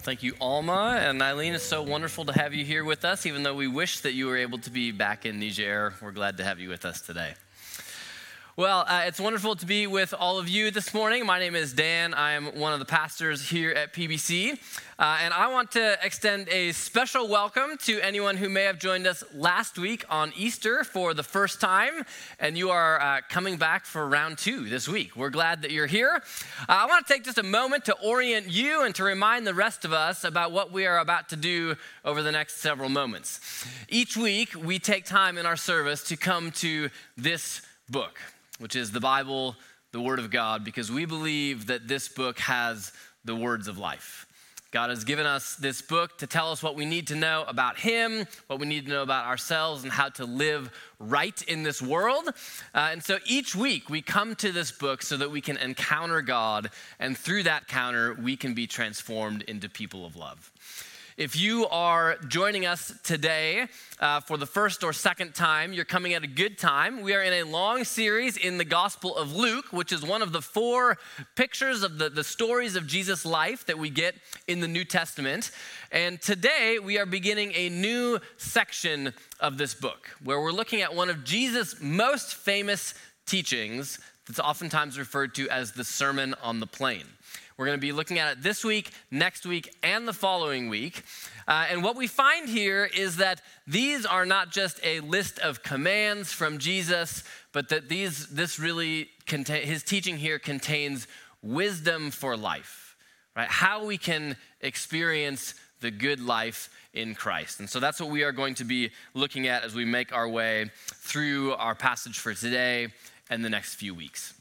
Thank you, Alma and Eileen. It's so wonderful to have you here with us, even though we wish that you were able to be back in Niger. We're glad to have you with us today. Well, it's wonderful to be with all of you this morning. My name is Dan. I am one of the pastors here at PBC. And I want to extend a special welcome to anyone who may have joined us last week on Easter for the first time, and you are coming back for round 2 this week. We're glad that you're here. I want to take just a moment to orient you and to remind the rest of us about what we are about to do over the next several moments. Each week, we take time in our service to come to this book, which is the Bible, the Word of God, because we believe that this book has the words of life. God has given us this book to tell us what we need to know about Him, what we need to know about ourselves, and how to live right in this world. And so each week we come to this book so that we can encounter God, and through that encounter we can be transformed into people of love. If you are joining us today for the first or second time, you're coming at a good time. We are in a long series in the Gospel of Luke, which is one of the 4 pictures of the stories of Jesus' life that we get in the New Testament. And today we are beginning a new section of this book where we're looking at one of Jesus' most famous teachings that's oftentimes referred to as the Sermon on the Plain. We're going to be looking at it this week, next week, and the following week. And what we find here is that these are not just a list of commands from Jesus, but that his teaching here contains wisdom for life, right? How we can experience the good life in Christ. And so that's what we are going to be looking at as we make our way through our passage for today and the next few weeks.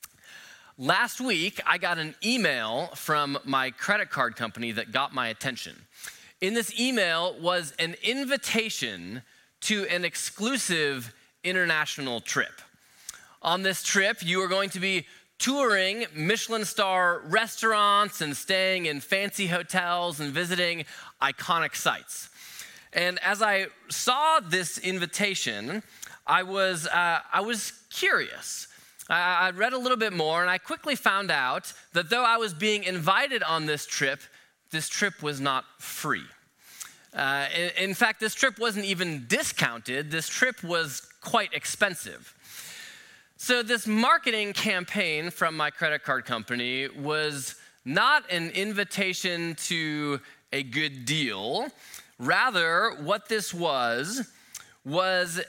Last week, I got an email from my credit card company that got my attention. In this email was an invitation to an exclusive international trip. On this trip, you are going to be touring Michelin star restaurants and staying in fancy hotels and visiting iconic sites. And as I saw this invitation, I was curious. I read a little bit more, and I quickly found out that though I was being invited on this trip was not free. In fact, this trip wasn't even discounted. This trip was quite expensive. So this marketing campaign from my credit card company was not an invitation to a good deal. Rather, what this was what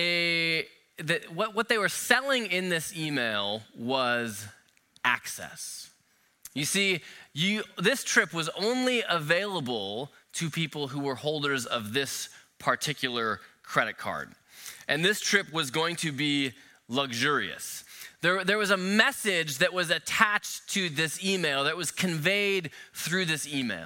they were selling in this email was access. You see, this trip was only available to people who were holders of this particular credit card. And this trip was going to be luxurious. There was a message that was attached to this email that was conveyed through this email.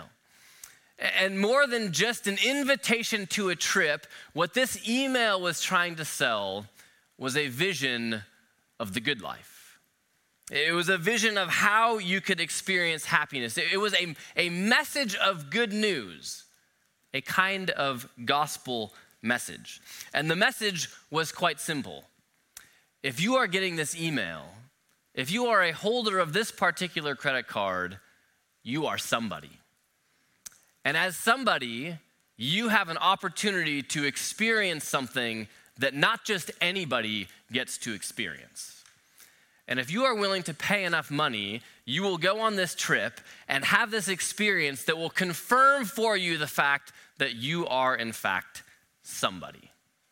And more than just an invitation to a trip, what this email was trying to sell was a vision of the good life. It was a vision of how you could experience happiness. It was a message of good news, a kind of gospel message. And the message was quite simple. If you are getting this email, if you are a holder of this particular credit card, you are somebody. And as somebody, you have an opportunity to experience something that not just anybody gets to experience. And if you are willing to pay enough money, you will go on this trip and have this experience that will confirm for you the fact that you are, in fact, somebody.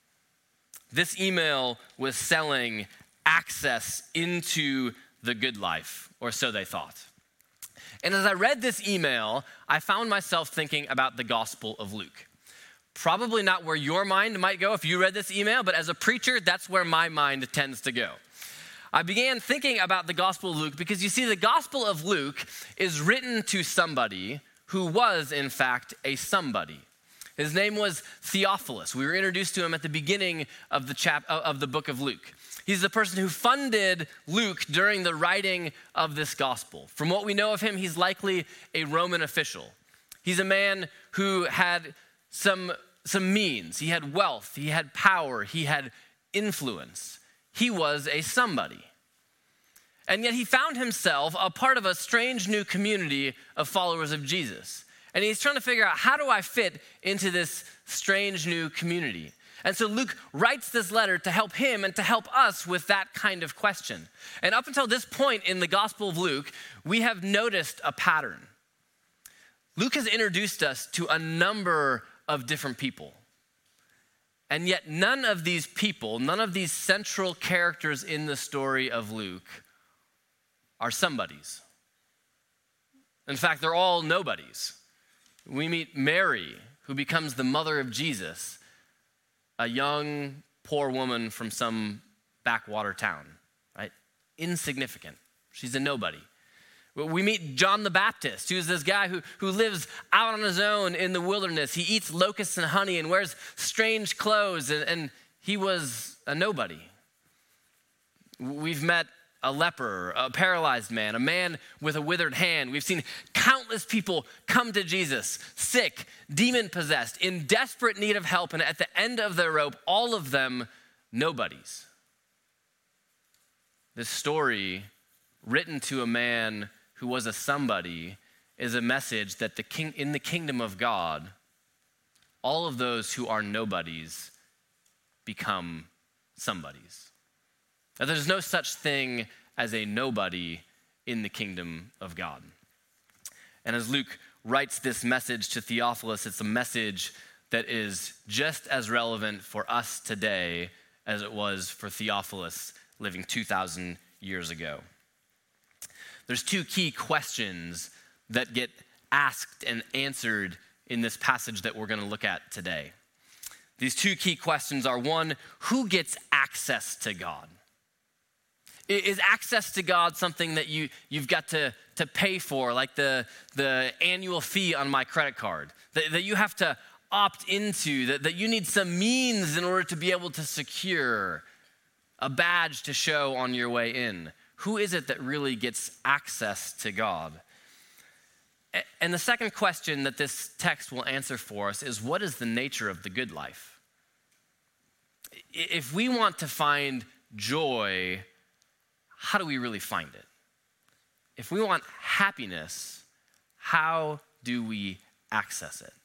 This email was selling access into the good life, or so they thought. And as I read this email, I found myself thinking about the Gospel of Luke. Probably not where your mind might go if you read this email, but as a preacher, that's where my mind tends to go. I began thinking about the Gospel of Luke because you see, the Gospel of Luke is written to somebody who was, in fact, a somebody. His name was Theophilus. We were introduced to him at the beginning of the book of Luke. He's the person who funded Luke during the writing of this gospel. From what we know of him, he's likely a Roman official. He's a man who had some means. He had wealth, he had power, he had influence. He was a somebody. And yet he found himself a part of a strange new community of followers of Jesus. And he's trying to figure out, how do I fit into this strange new community? And so Luke writes this letter to help him and to help us with that kind of question. And up until this point in the Gospel of Luke, we have noticed a pattern. Luke has introduced us to a number of different people. And yet none of these people, none of these central characters in the story of Luke are somebodies. In fact, they're all nobodies. We meet Mary, who becomes the mother of Jesus, a young, poor woman from some backwater town, right? Insignificant. She's a nobody. We meet John the Baptist, who's this guy who lives out on his own in the wilderness. He eats locusts and honey and wears strange clothes, and he was a nobody. We've met a leper, a paralyzed man, a man with a withered hand. We've seen countless people come to Jesus, sick, demon-possessed, in desperate need of help, and at the end of their rope, all of them nobodies. This story, written to a man who was a somebody, is a message that in the kingdom of God, all of those who are nobodies become somebodies. Now, there's no such thing as a nobody in the kingdom of God. And as Luke writes this message to Theophilus, it's a message that is just as relevant for us today as it was for Theophilus living 2,000 years ago. There's two key questions that get asked and answered in this passage that we're going to look at today. These two key questions are, one, who gets access to God? Is access to God something that you've got to pay for, like the annual fee on my credit card, that you have to opt into, that you need some means in order to be able to secure a badge to show on your way in? Who is it that really gets access to God? And the second question that this text will answer for us is, what is the nature of the good life? If we want to find joy, how do we really find it? If we want happiness, how do we access it?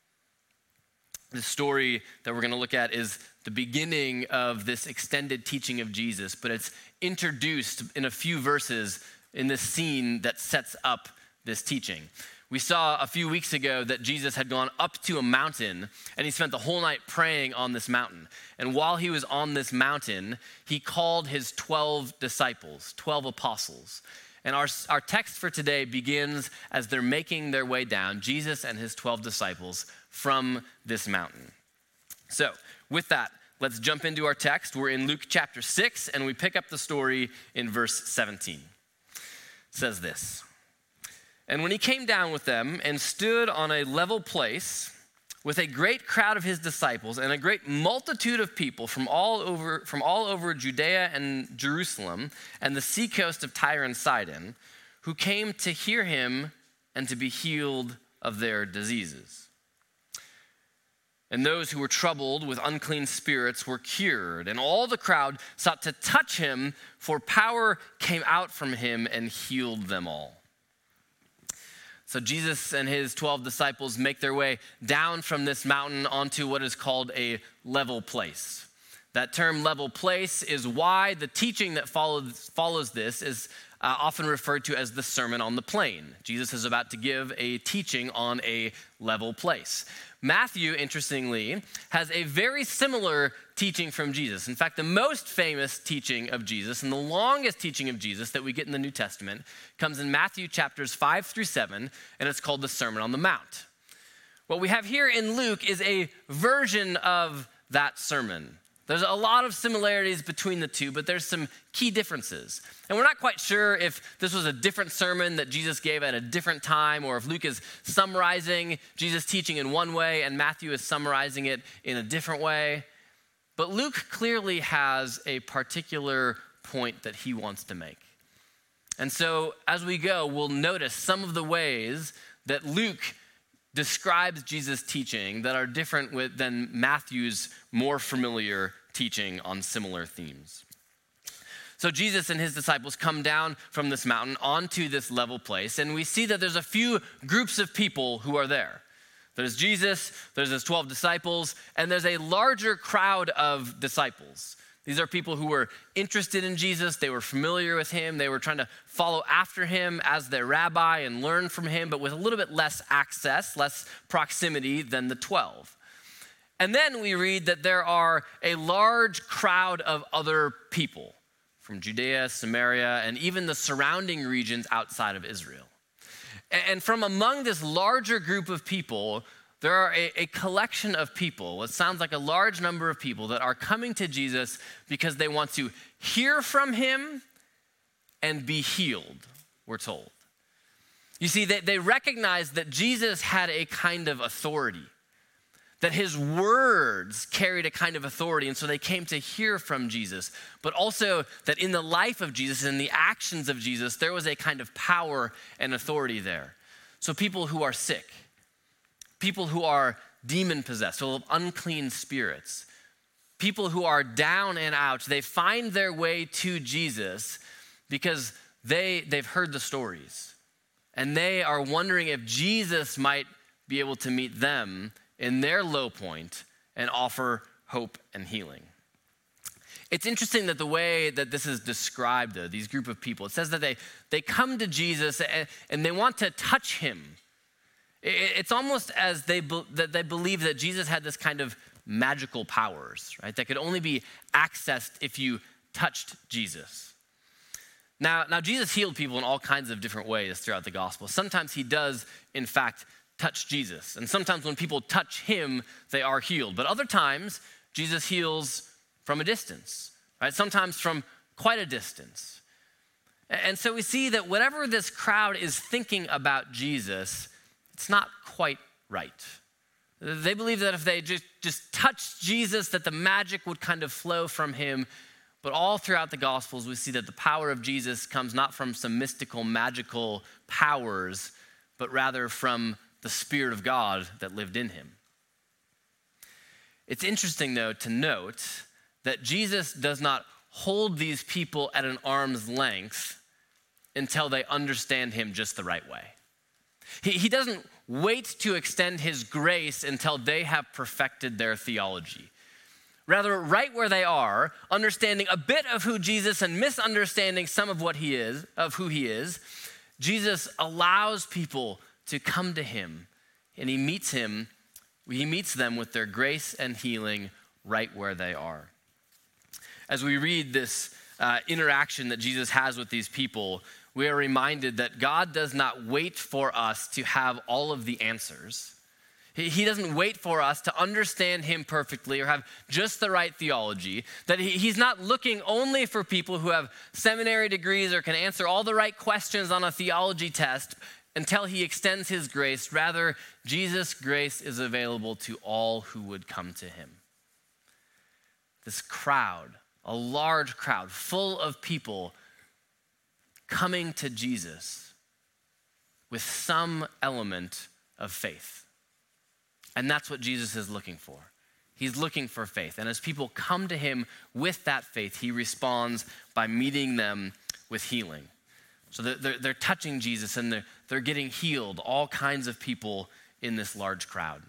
The story that we're going to look at is the beginning of this extended teaching of Jesus, but it's introduced in a few verses in this scene that sets up this teaching. We saw a few weeks ago that Jesus had gone up to a mountain and he spent the whole night praying on this mountain. And while he was on this mountain, he called his 12 disciples, 12 apostles. And our text for today begins as they're making their way down, Jesus and his 12 disciples, from this mountain. So with that, let's jump into our text. We're in Luke chapter 6, and we pick up the story in verse 17. It says this: "And when he came down with them and stood on a level place with a great crowd of his disciples and a great multitude of people from all over Judea and Jerusalem and the seacoast of Tyre and Sidon, who came to hear him and to be healed of their diseases. And those who were troubled with unclean spirits were cured, and all the crowd sought to touch him, for power came out from him and healed them all." So Jesus and his 12 disciples make their way down from this mountain onto what is called a level place. That term level place is why the teaching that follows this is often referred to as the Sermon on the Plain. Jesus is about to give a teaching on a level place. Matthew, interestingly, has a very similar teaching from Jesus. In fact, the most famous teaching of Jesus and the longest teaching of Jesus that we get in the New Testament comes in Matthew chapters 5 through 7, and it's called the Sermon on the Mount. What we have here in Luke is a version of that sermon. There's a lot of similarities between the two, but there's some key differences. And we're not quite sure if this was a different sermon that Jesus gave at a different time, or if Luke is summarizing Jesus' teaching in one way and Matthew is summarizing it in a different way. But Luke clearly has a particular point that he wants to make. And so as we go, we'll notice some of the ways that Luke describes Jesus' teaching that are different than Matthew's more familiar teaching on similar themes. So Jesus and his disciples come down from this mountain onto this level place, and we see that there's a few groups of people who are there. There's Jesus, there's his 12 disciples, and there's a larger crowd of disciples. These are people who were interested in Jesus. They were familiar with him. They were trying to follow after him as their rabbi and learn from him, but with a little bit less access, less proximity than the 12. And then we read that there are a large crowd of other people from Judea, Samaria, and even the surrounding regions outside of Israel. And from among this larger group of people, there are a collection of people, what sounds like a large number of people that are coming to Jesus because they want to hear from him and be healed, we're told. You see, they recognize that Jesus had a kind of authority, that his words carried a kind of authority, and so they came to hear from Jesus, but also that in the life of Jesus and the actions of Jesus, there was a kind of power and authority there. So people who are sick, people who are demon-possessed, full of unclean spirits, people who are down and out, they find their way to Jesus because they've heard the stories, and they are wondering if Jesus might be able to meet them in their low point and offer hope and healing. It's interesting that the way that this is described, though, these group of people, it says that they come to Jesus and they want to touch him. It's almost as they believe that Jesus had this kind of magical powers, right, that could only be accessed if you touched Jesus. Now Jesus healed people in all kinds of different ways throughout the gospel. Sometimes he does, in fact, touch Jesus. And sometimes when people touch him, they are healed. But other times, Jesus heals from a distance, right? Sometimes from quite a distance. And so we see that whatever this crowd is thinking about Jesus, it's not quite right. They believe that if they just touched Jesus, that the magic would kind of flow from him. But all throughout the Gospels, we see that the power of Jesus comes not from some mystical, magical powers, but rather from the Spirit of God that lived in him. It's interesting, though, to note that Jesus does not hold these people at an arm's length until they understand him just the right way. He doesn't wait to extend his grace until they have perfected their theology. Rather, right where they are, understanding a bit of who Jesus and misunderstanding some of what he is, of who he is, Jesus allows people to come to him, and he meets them with their grace and healing right where they are. As we read this interaction that Jesus has with these people, we are reminded that God does not wait for us to have all of the answers. He doesn't wait for us to understand him perfectly or have just the right theology, that he's not looking only for people who have seminary degrees or can answer all the right questions on a theology test until he extends his grace. Rather, Jesus' grace is available to all who would come to him. This crowd, a large crowd full of people coming to Jesus with some element of faith. And that's what Jesus is looking for. He's looking for faith. And as people come to him with that faith, he responds by meeting them with healing. So they're touching Jesus and they're getting healed, all kinds of people in this large crowd.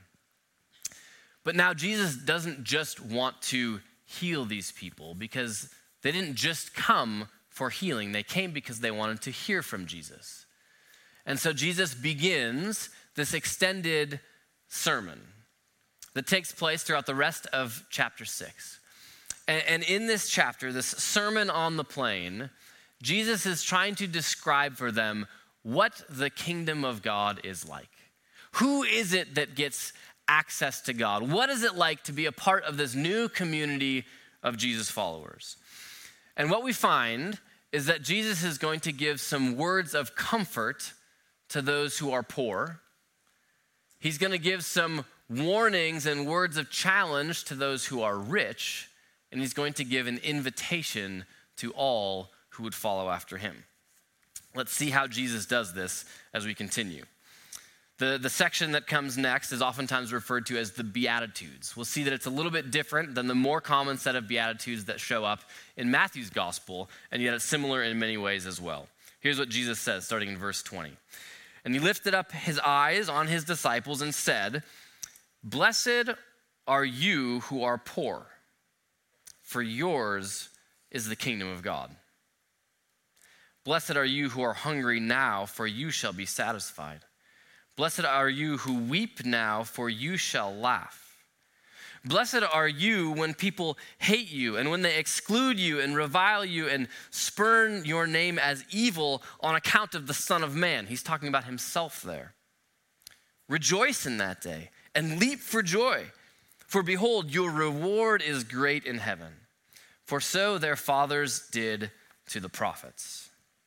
But now Jesus doesn't just want to heal these people because they didn't just come for healing. They came because they wanted to hear from Jesus. And so Jesus begins this extended sermon that takes place throughout the rest of chapter 6. And in this chapter, this Sermon on the Plain, Jesus is trying to describe for them what the kingdom of God is like. Who is it that gets access to God? What is it like to be a part of this new community of Jesus followers? And what we find is that Jesus is going to give some words of comfort to those who are poor. He's going to give some warnings and words of challenge to those who are rich. And he's going to give an invitation to all who would follow after him. Let's see how Jesus does this as we continue. The section that comes next is oftentimes referred to as the Beatitudes. We'll see that it's a little bit different than the more common set of Beatitudes that show up in Matthew's gospel, and yet it's similar in many ways as well. Here's what Jesus says, starting in verse 20. And he lifted up his eyes on his disciples and said, "Blessed are you who are poor, for yours is the kingdom of God. Blessed are you who are hungry now, for you shall be satisfied. Blessed are you who weep now, for you shall laugh. Blessed are you when people hate you and when they exclude you and revile you and spurn your name as evil on account of the Son of Man." He's talking about himself there. "Rejoice in that day and leap for joy, for behold, your reward is great in heaven. For so their fathers did to the prophets."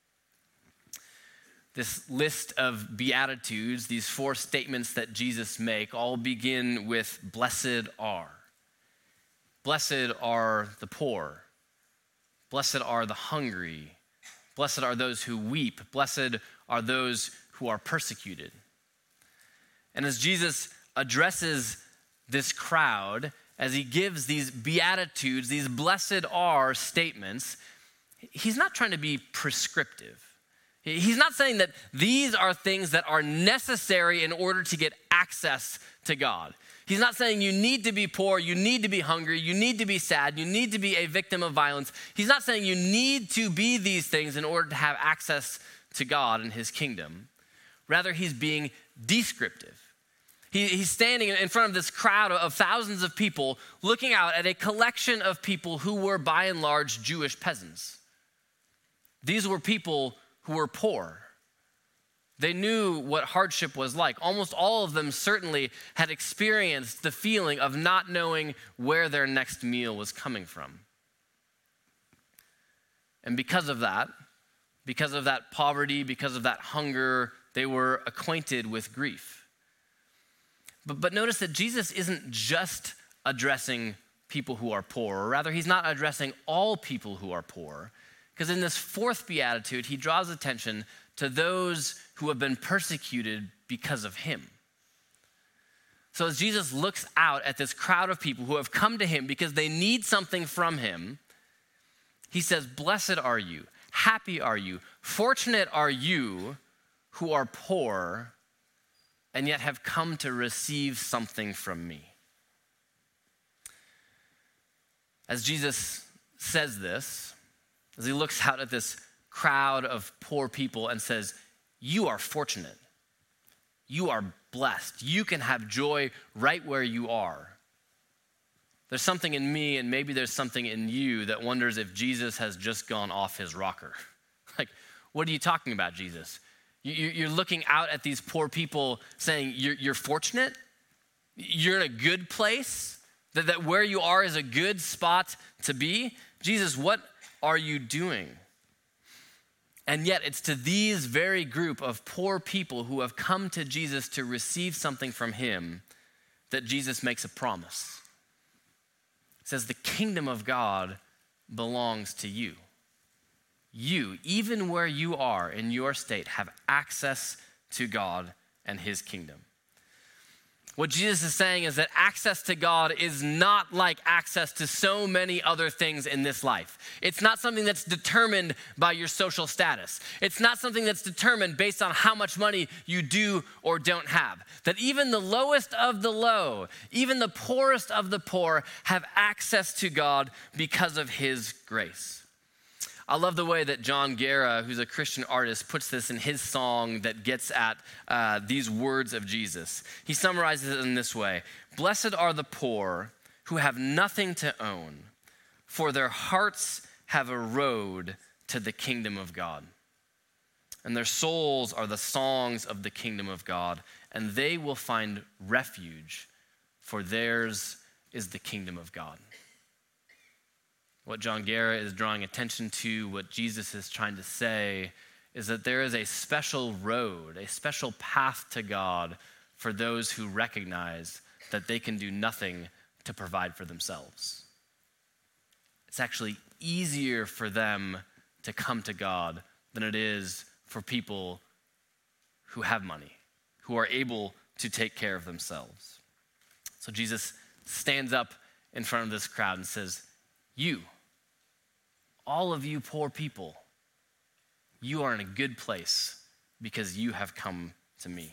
This list of Beatitudes, these 4 statements that Jesus make, all begin with blessed are. Blessed are the poor. Blessed are the hungry. Blessed are those who weep. Blessed are those who are persecuted. And as Jesus addresses this crowd, as he gives these Beatitudes, these blessed are statements, he's not trying to be prescriptive. He's not saying that these are things that are necessary in order to get access to God. He's not saying you need to be poor, you need to be hungry, you need to be sad, you need to be a victim of violence. He's not saying you need to be these things in order to have access to God and his kingdom. Rather, he's being descriptive. He's standing in front of this crowd of thousands of people, looking out at a collection of people who were by and large Jewish peasants. These were people who were poor. They knew what hardship was like. Almost all of them certainly had experienced the feeling of not knowing where their next meal was coming from. And because of that poverty, because of that hunger, they were acquainted with grief. But notice that Jesus isn't just addressing people who are poor, or rather, he's not addressing all people who are poor. Because in this 4th beatitude, he draws attention to those who have been persecuted because of him. So as Jesus looks out at this crowd of people who have come to him because they need something from him, he says, "Blessed are you, happy are you, fortunate are you who are poor and yet have come to receive something from me." As Jesus says this, as he looks out at this crowd of poor people and says, "You are fortunate. You are blessed. You can have joy right where you are." There's something in me, and maybe there's something in you that wonders if Jesus has just gone off his rocker. Like, what are you talking about, Jesus? You're looking out at these poor people saying, you're fortunate? You're in a good place? That where you are is a good spot to be? Jesus, what are you doing? And yet it's to these very group of poor people who have come to Jesus to receive something from him that Jesus makes a promise. It says, the kingdom of God belongs to you. You, even where you are in your state, have access to God and his kingdom. What Jesus is saying is that access to God is not like access to so many other things in this life. It's not something that's determined by your social status. It's not something that's determined based on how much money you do or don't have. That even the lowest of the low, even the poorest of the poor, have access to God because of his grace. I love the way that John Guerra, who's a Christian artist, puts this in his song that gets at these words of Jesus. He summarizes it in this way: "Blessed are the poor who have nothing to own, for their hearts have a road to the kingdom of God. And their souls are the songs of the kingdom of God, and they will find refuge, for theirs is the kingdom of God." What John Guerra is drawing attention to, what Jesus is trying to say, is that there is a special road, a special path to God for those who recognize that they can do nothing to provide for themselves. It's actually easier for them to come to God than it is for people who have money, who are able to take care of themselves. So Jesus stands up in front of this crowd and says, you, all of you poor people, you are in a good place because you have come to me.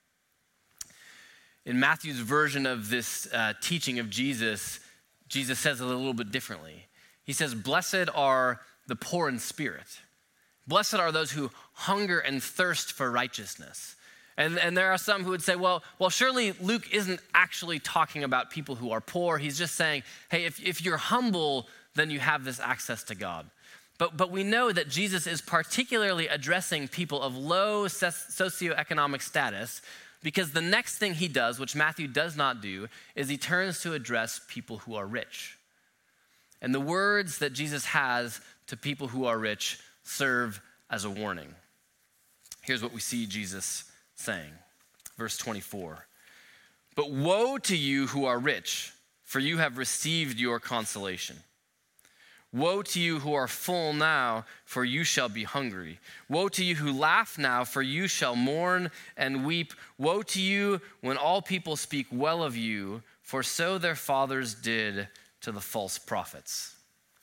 In Matthew's version of this teaching of Jesus, Jesus says it a little bit differently. He says, blessed are the poor in spirit. Blessed are those who hunger and thirst for righteousness. And there are some who would say, well, surely Luke isn't actually talking about people who are poor. He's just saying, hey, if you're humble, then you have this access to God. But we know that Jesus is particularly addressing people of low socioeconomic status, because the next thing he does, which Matthew does not do, is he turns to address people who are rich. And the words that Jesus has to people who are rich serve as a warning. Here's what we see Jesus saying. Verse 24. But woe to you who are rich, for you have received your consolation. Woe to you who are full now, for you shall be hungry. Woe to you who laugh now, for you shall mourn and weep. Woe to you when all people speak well of you, for so their fathers did to the false prophets.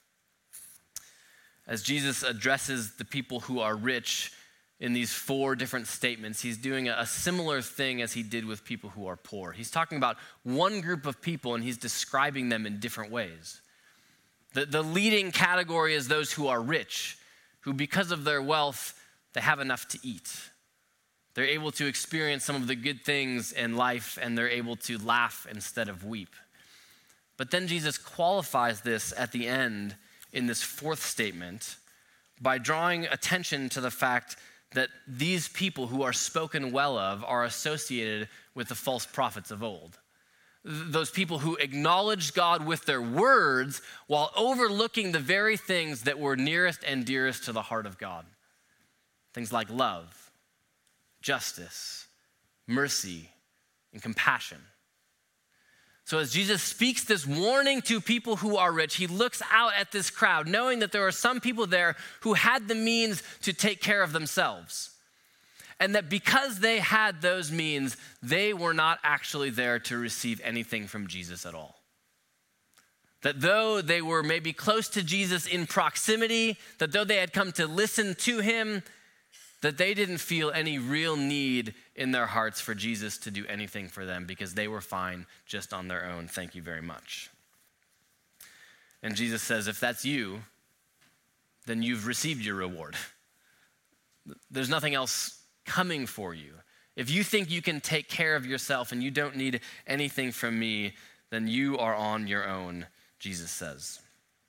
As Jesus addresses the people who are rich in these 4 different statements, he's doing a similar thing as he did with people who are poor. He's talking about one group of people, and he's describing them in different ways. The leading category is those who are rich, who because of their wealth, they have enough to eat. They're able to experience some of the good things in life, and they're able to laugh instead of weep. But then Jesus qualifies this at the end in this 4th statement by drawing attention to the fact that these people who are spoken well of are associated with the false prophets of old. Those people who acknowledged God with their words while overlooking the very things that were nearest and dearest to the heart of God. Things like love, justice, mercy, and compassion. So as Jesus speaks this warning to people who are rich, he looks out at this crowd, knowing that there are some people there who had the means to take care of themselves. And that because they had those means, they were not actually there to receive anything from Jesus at all. That though they were maybe close to Jesus in proximity, that though they had come to listen to him, that they didn't feel any real need in their hearts for Jesus to do anything for them because they were fine just on their own. Thank you very much. And Jesus says, if that's you, then you've received your reward. There's nothing else coming for you. If you think you can take care of yourself and you don't need anything from me, then you are on your own, Jesus says.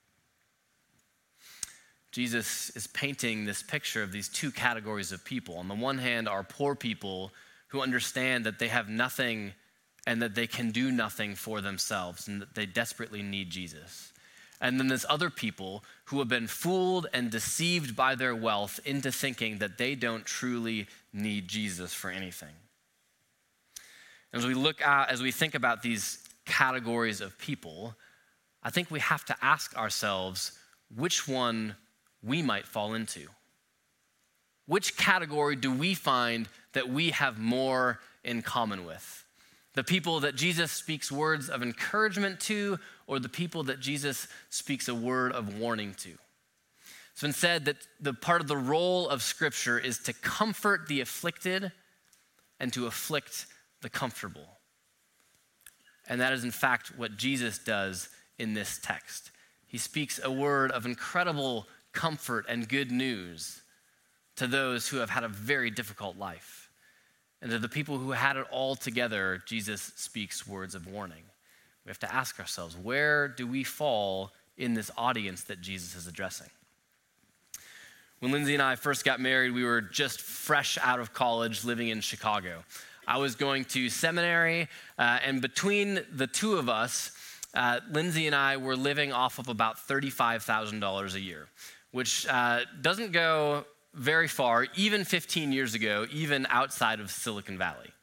Jesus is painting this picture of these 2 categories of people. On the one hand are poor people who understand that they have nothing and that they can do nothing for themselves and that they desperately need Jesus. And then there's other people who have been fooled and deceived by their wealth into thinking that they don't truly need Jesus for anything. As we think about these categories of people, I think we have to ask ourselves which one we might fall into. Which category do we find that we have more in common with? The people that Jesus speaks words of encouragement to, or the people that Jesus speaks a word of warning to? It's been said that the part of the role of Scripture is to comfort the afflicted and to afflict the comfortable. And that is in fact what Jesus does in this text. He speaks a word of incredible comfort and good news to those who have had a very difficult life. And to the people who had it all together, Jesus speaks words of warning. We have to ask ourselves, where do we fall in this audience that Jesus is addressing? When Lindsay and I first got married, we were just fresh out of college living in Chicago. I was going to seminary, and between the 2 of us, Lindsay and I were living off of about $35,000 a year, which doesn't go very far, even 15 years ago, even outside of Silicon Valley.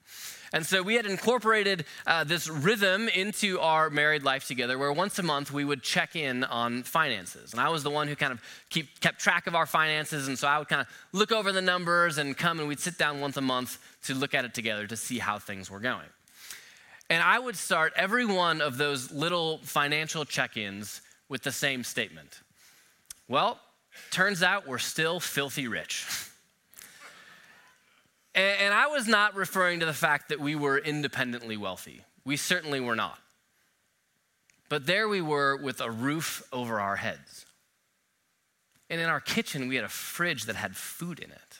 And so we had incorporated this rhythm into our married life together where once a month we would check in on finances. And I was the one who kind of kept track of our finances. And so I would kind of look over the numbers and come and we'd sit down once a month to look at it together to see how things were going. And I would start every one of those little financial check-ins with the same statement. Well, turns out we're still filthy rich. And I was not referring to the fact that we were independently wealthy. We certainly were not. But there we were with a roof over our heads. And in our kitchen, we had a fridge that had food in it.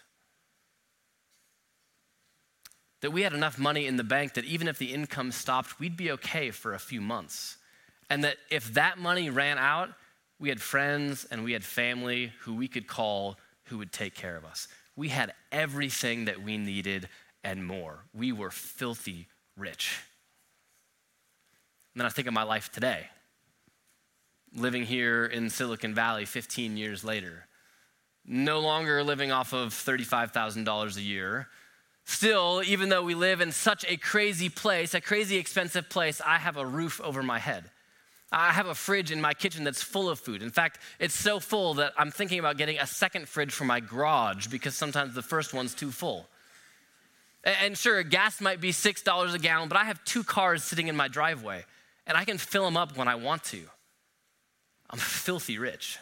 That we had enough money in the bank that even if the income stopped, we'd be okay for a few months. And that if that money ran out, we had friends and we had family who we could call who would take care of us. We had everything that we needed and more. We were filthy rich. And then I think of my life today, living here in Silicon Valley 15 years later, no longer living off of $35,000 a year. Still, even though we live in such a crazy place, a crazy expensive place, I have a roof over my head. I have a fridge in my kitchen that's full of food. In fact, it's so full that I'm thinking about getting a second fridge for my garage because sometimes the first one's too full. And sure, gas might be $6 a gallon, but I have 2 cars sitting in my driveway, and I can fill them up when I want to. I'm filthy rich.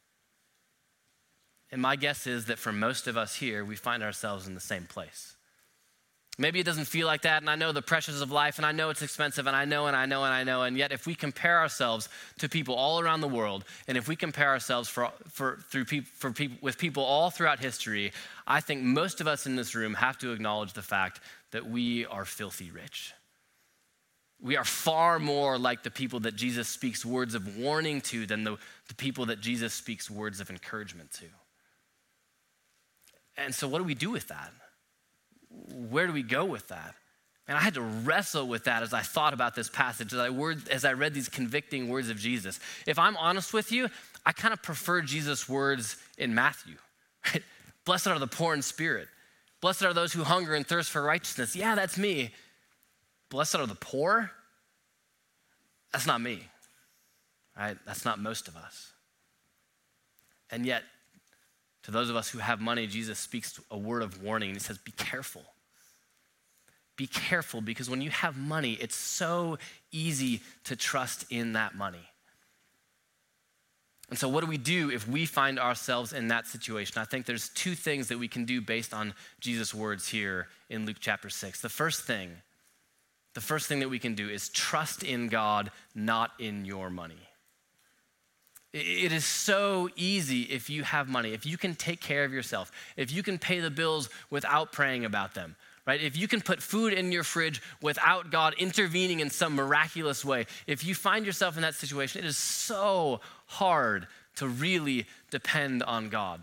And my guess is that for most of us here, we find ourselves in the same place. Maybe it doesn't feel like that, and I know the pressures of life, and I know it's expensive, and I know, and yet if we compare ourselves to people all around the world, and if we compare ourselves with people all throughout history, I think most of us in this room have to acknowledge the fact that we are filthy rich. We are far more like the people that Jesus speaks words of warning to than the people that Jesus speaks words of encouragement to. And so what do we do with that? Where do we go with that? And I had to wrestle with that as I thought about this passage, as I read these convicting words of Jesus. If I'm honest with you, I kind of prefer Jesus' words in Matthew. Right? Blessed are the poor in spirit. Blessed are those who hunger and thirst for righteousness. Yeah, that's me. Blessed are the poor. That's not me. Right? That's not most of us. And yet, to those of us who have money, Jesus speaks a word of warning, and he says, be careful. Be careful, because when you have money, it's so easy to trust in that money. And so what do we do if we find ourselves in that situation? I think there's 2 things that we can do based on Jesus' words here in Luke chapter 6. The first thing that we can do is trust in God, not in your money. It is so easy if you have money, if you can take care of yourself, if you can pay the bills without praying about them, right? If you can put food in your fridge without God intervening in some miraculous way, if you find yourself in that situation, it is so hard to really depend on God.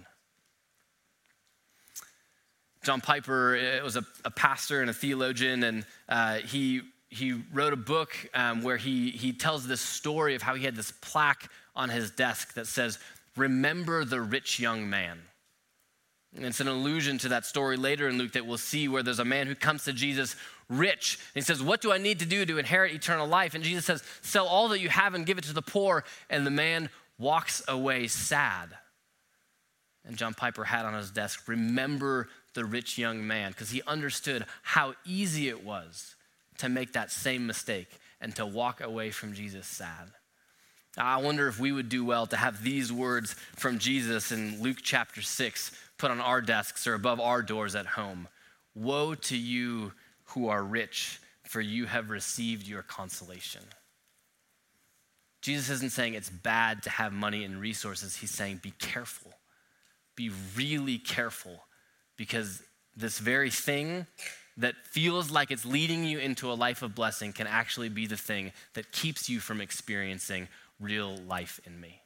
John Piper was a pastor and a theologian, and he wrote a book where he tells this story of how he had this plaque on his desk that says, "Remember the rich young man." And it's an allusion to that story later in Luke that we'll see where there's a man who comes to Jesus rich. And he says, "What do I need to do to inherit eternal life?" And Jesus says, "Sell all that you have and give it to the poor." And the man walks away sad. And John Piper had on his desk, "Remember the rich young man," because he understood how easy it was to make that same mistake and to walk away from Jesus sad. I wonder if we would do well to have these words from Jesus in Luke chapter 6 put on our desks or above our doors at home. "Woe to you who are rich, for you have received your consolation." Jesus isn't saying it's bad to have money and resources. He's saying be careful. Be really careful, because this very thing that feels like it's leading you into a life of blessing can actually be the thing that keeps you from experiencing real life in me.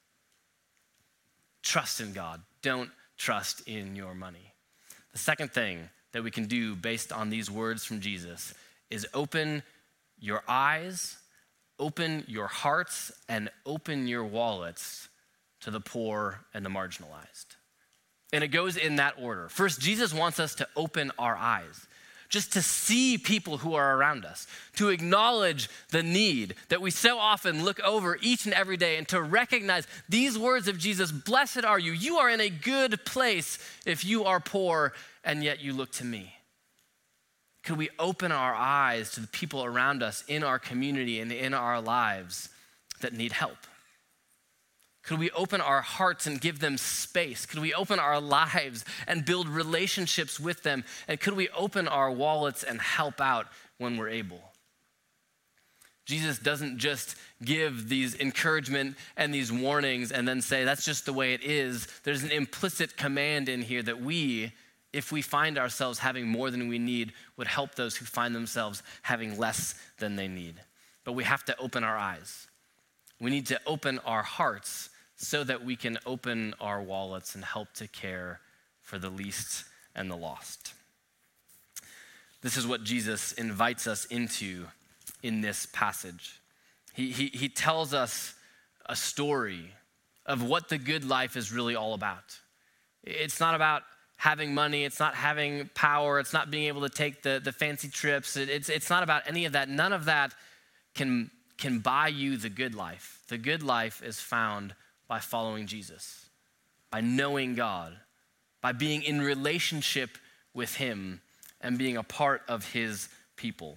Trust in God. Don't trust in your money. The second thing that we can do based on these words from Jesus is open your eyes, open your hearts, and open your wallets to the poor and the marginalized. And it goes in that order. First, Jesus wants us to open our eyes. just to see people who are around us, to acknowledge the need that we so often look over each and every day, and to recognize these words of Jesus, blessed are you. You are in a good place if you are poor and yet you look to me. Could we open our eyes to the people around us in our community and in our lives that need help? Could we open our hearts and give them space? Could we open our lives and build relationships with them? And could we open our wallets and help out when we're able? Jesus doesn't just give these encouragement and these warnings and then say, that's just the way it is. There's an implicit command in here that we, if we find ourselves having more than we need, would help those who find themselves having less than they need. But we have to open our eyes. We need to open our hearts so that we can open our wallets and help to care for the least and the lost. This is what Jesus invites us into in this passage. He tells us a story of what the good life is really all about. It's not about having money, it's not having power, it's not being able to take the fancy trips, it's not about any of that. None of that can buy you the good life. The good life is found by following Jesus, by knowing God, by being in relationship with him and being a part of his people.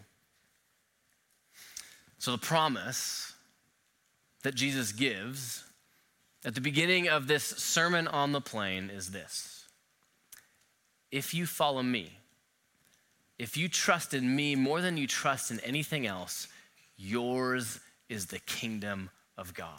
So the promise that Jesus gives at the beginning of this Sermon on the Plain is this: if you follow me, if you trust in me more than you trust in anything else, yours is the kingdom of God.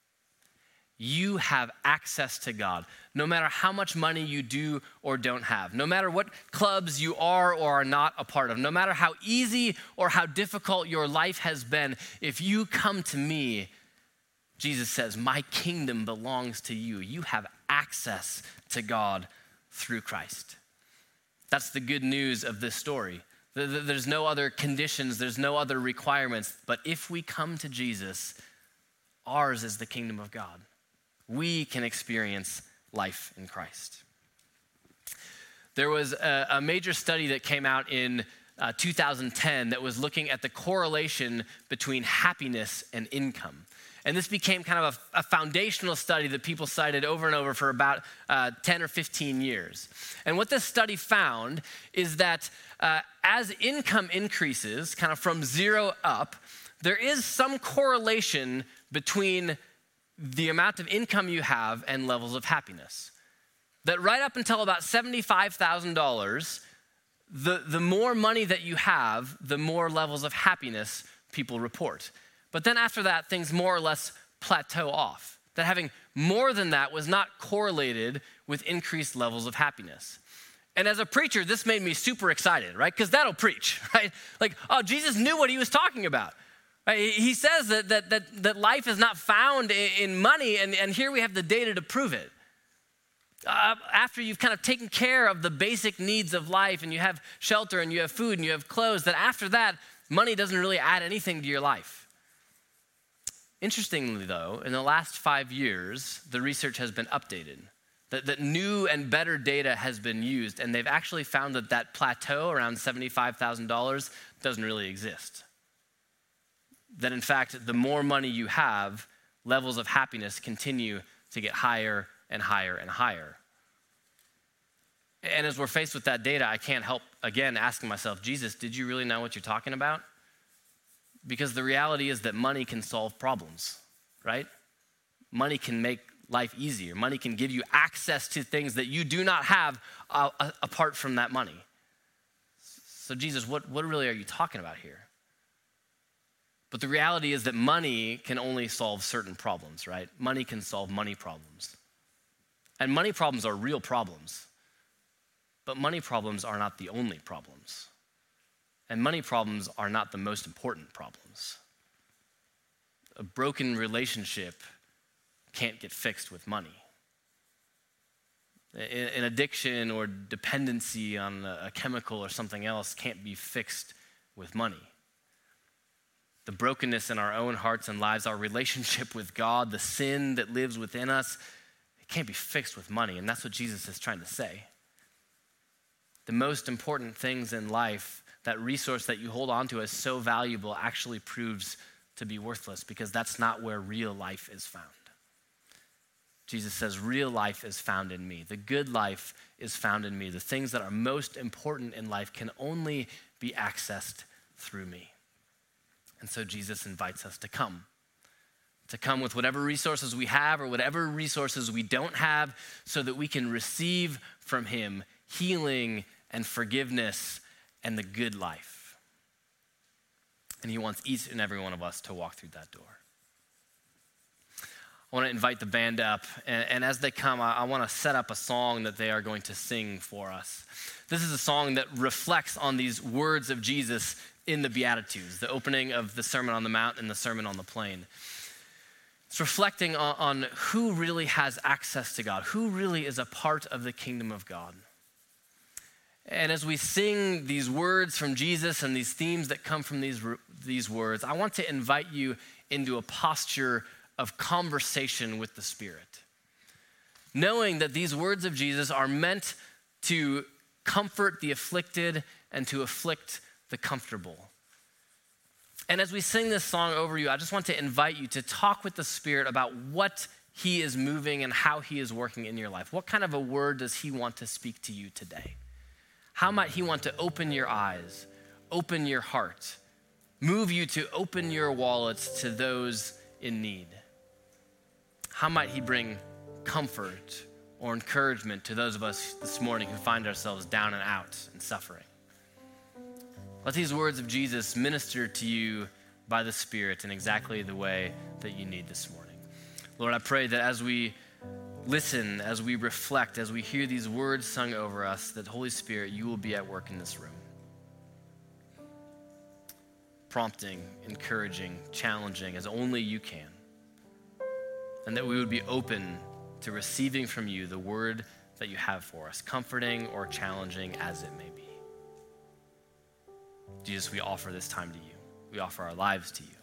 You have access to God, no matter how much money you do or don't have, no matter what clubs you are or are not a part of, no matter how easy or how difficult your life has been. If you come to me, Jesus says, my kingdom belongs to you. You have access to God through Christ. That's the good news of this story. There's no other conditions, there's no other requirements, but if we come to Jesus, ours is the kingdom of God. We can experience life in Christ. There was a major study that came out in 2010 that was looking at the correlation between happiness and income. And this became kind of a foundational study that people cited over and over for about 10 or 15 years. And what this study found is that as income increases, kind of from zero up, there is some correlation between the amount of income you have and levels of happiness. That right up until about $75,000, the more money that you have, the more levels of happiness people report. But then after that, things more or less plateau off. That having more than that was not correlated with increased levels of happiness. And as a preacher, this made me super excited, right? Because that'll preach, right? Like, oh, Jesus knew what he was talking about. Right? He says that life is not found in money, and here we have the data to prove it. After you've kind of taken care of the basic needs of life, and you have shelter, and you have food, and you have clothes, that after that, money doesn't really add anything to your life. Interestingly, though, in the last 5 years, the research has been updated. That new and better data has been used, and they've actually found that plateau around $75,000 doesn't really exist. That in fact, the more money you have, levels of happiness continue to get higher and higher and higher. And as we're faced with that data, I can't help, again, asking myself, Jesus, did you really know what you're talking about? Because the reality is that money can solve problems, right? Money can make life easier. Money can give you access to things that you do not have apart from that money. So Jesus, what really are you talking about here? But the reality is that money can only solve certain problems, right? Money can solve money problems. And money problems are real problems. But money problems are not the only problems. And money problems are not the most important problems. A broken relationship can't get fixed with money. An addiction or dependency on a chemical or something else can't be fixed with money. The brokenness in our own hearts and lives, our relationship with God, the sin that lives within us, it can't be fixed with money. And that's what Jesus is trying to say. The most important things in life that resource that you hold on to as so valuable actually proves to be worthless, because that's not where real life is found. Jesus says, real life is found in me. The good life is found in me. The things that are most important in life can only be accessed through me. And so Jesus invites us to come with whatever resources we have or whatever resources we don't have, so that we can receive from him healing and forgiveness and the good life. And he wants each and every one of us to walk through that door. I want to invite the band up, and as they come, I want to set up a song that they are going to sing for us. This is a song that reflects on these words of Jesus in the Beatitudes, the opening of the Sermon on the Mount and the Sermon on the Plain. It's reflecting on who really has access to God, who really is a part of the kingdom of God. And as we sing these words from Jesus and these themes that come from these words, I want to invite you into a posture of conversation with the Spirit, knowing that these words of Jesus are meant to comfort the afflicted and to afflict the comfortable. And as we sing this song over you, I just want to invite you to talk with the Spirit about what he is moving and how he is working in your life. What kind of a word does he want to speak to you today? How might he want to open your eyes, open your heart, move you to open your wallets to those in need? How might he bring comfort or encouragement to those of us this morning who find ourselves down and out and suffering? Let these words of Jesus minister to you by the Spirit in exactly the way that you need this morning. Lord, I pray that as we listen, as we reflect, as we hear these words sung over us, that Holy Spirit, you will be at work in this room. Prompting, encouraging, challenging as only you can. And that we would be open to receiving from you the word that you have for us, comforting or challenging as it may be. Jesus, we offer this time to you. We offer our lives to you.